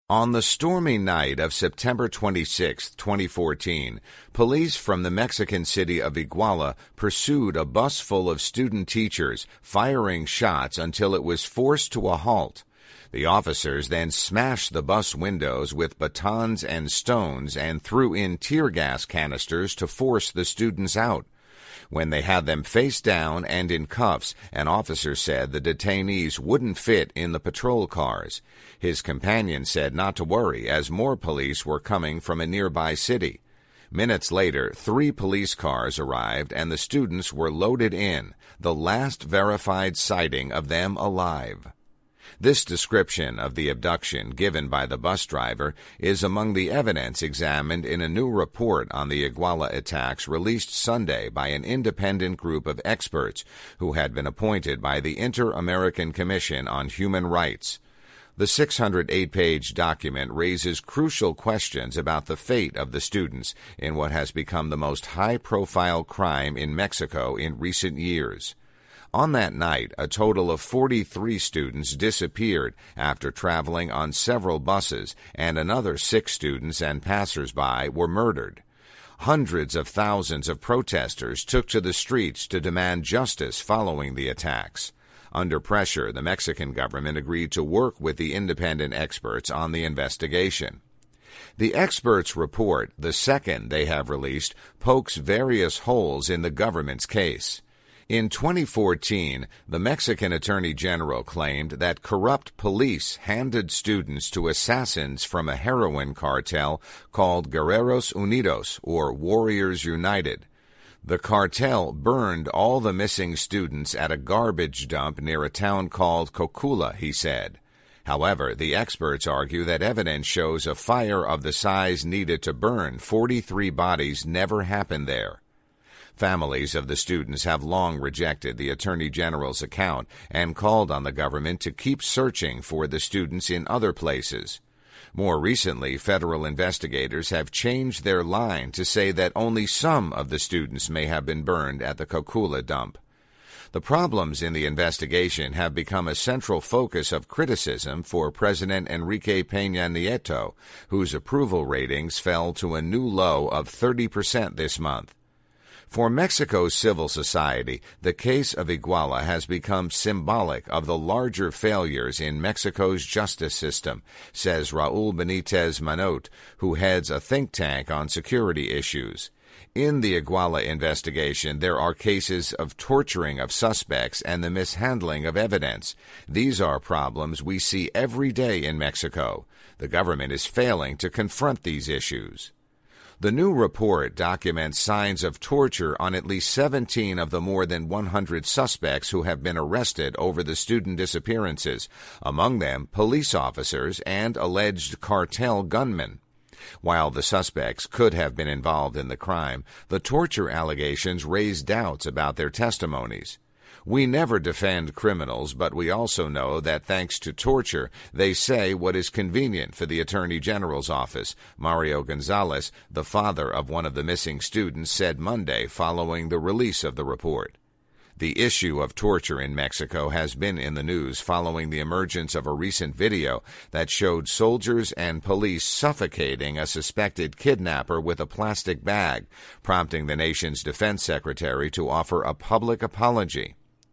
On the stormy night of September 26, 2014, police from the Mexican city of Iguala pursued a bus full of student teachers, firing shots until it was forced to a halt. The officers then smashed the bus windows with batons and stones and threw in tear gas canisters to force the students out. When they had them face down and in cuffs, an officer said the detainees wouldn't fit in the patrol cars. His companion said not to worry, as more police were coming from a nearby city. Minutes later, 3 police cars arrived and the students were loaded in, the last verified sighting of them alive. This description of the abduction given by the bus driver is among the evidence examined in a new report on the Iguala attacks released Sunday by an independent group of experts who had been appointed by the Inter-American Commission on Human Rights. The 608-page document raises crucial questions about the fate of the students in what has become the most high-profile crime in Mexico in recent years. On that night, a total of 43 students disappeared after traveling on several buses, and another 6 students and passers-by were murdered. Hundreds of thousands of protesters took to the streets to demand justice following the attacks. Under pressure, the Mexican government agreed to work with the independent experts on the investigation. The experts' report, the second they have released, pokes various holes in the government's case. In 2014, the Mexican Attorney General claimed that corrupt police handed students to assassins from a heroin cartel called Guerreros Unidos, or Warriors United. The cartel burned all the missing students at a garbage dump near a town called Cocula, he said. However, the experts argue that evidence shows a fire of the size needed to burn 43 bodies never happened there. Families of the students have long rejected the Attorney General's account and called on the government to keep searching for the students in other places. More recently, federal investigators have changed their line to say that only some of the students may have been burned at the Cocula dump. The problems in the investigation have become a central focus of criticism for President Enrique Peña Nieto, whose approval ratings fell to a new low of 30% this month. For Mexico's civil society, the case of Iguala has become symbolic of the larger failures in Mexico's justice system, says Raul Benitez Manot, who heads a think tank on security issues. In the Iguala investigation, there are cases of torturing of suspects and the mishandling of evidence. These are problems we see every day in Mexico. The government is failing to confront these issues. The new report documents signs of torture on at least 17 of the more than 100 suspects who have been arrested over the student disappearances, among them police officers and alleged cartel gunmen. While the suspects could have been involved in the crime, the torture allegations raise doubts about their testimonies. We never defend criminals, but we also know that thanks to torture, they say what is convenient for the Attorney General's office, Mario Gonzalez, the father of one of the missing students, said Monday following the release of the report. The issue of torture in Mexico has been in the news following the emergence of a recent video that showed soldiers and police suffocating a suspected kidnapper with a plastic bag, prompting the nation's defense secretary to offer a public apology.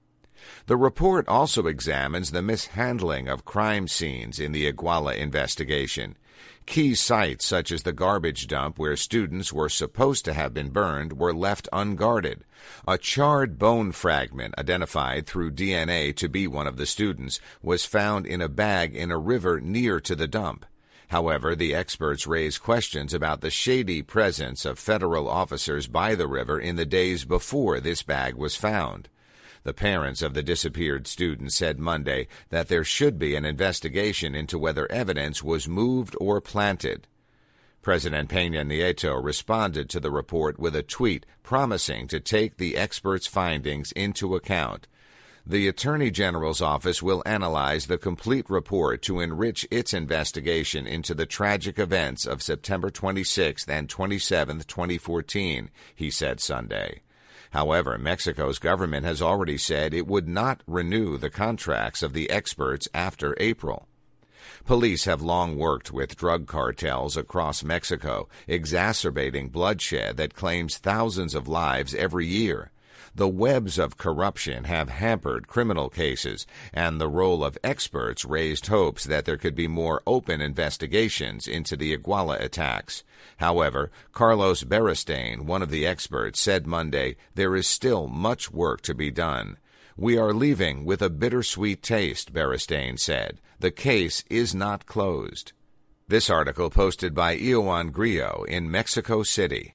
The report also examines the mishandling of crime scenes in the Iguala investigation. Key sites such as the garbage dump where students were supposed to have been burned were left unguarded. A charred bone fragment identified through DNA to be one of the students was found in a bag in a river near to the dump. However, the experts raise questions about the shady presence of federal officers by the river in the days before this bag was found. The parents of the disappeared students said Monday that there should be an investigation into whether evidence was moved or planted. President Peña Nieto responded to the report with a tweet promising to take the experts' findings into account. The Attorney General's office will analyze the complete report to enrich its investigation into the tragic events of September 26th and 27th, 2014, he said Sunday. However, Mexico's government has already said it would not renew the contracts of the experts after April. Police have long worked with drug cartels across Mexico, exacerbating bloodshed that claims thousands of lives every year. The webs of corruption have hampered criminal cases, and the role of experts raised hopes that there could be more open investigations into the Iguala attacks. However, Carlos Beristain, one of the experts, said Monday there is still much work to be done. "We are leaving with a bittersweet taste," Beristain said. "The case is not closed." This article posted by Ioan Grillo in Mexico City.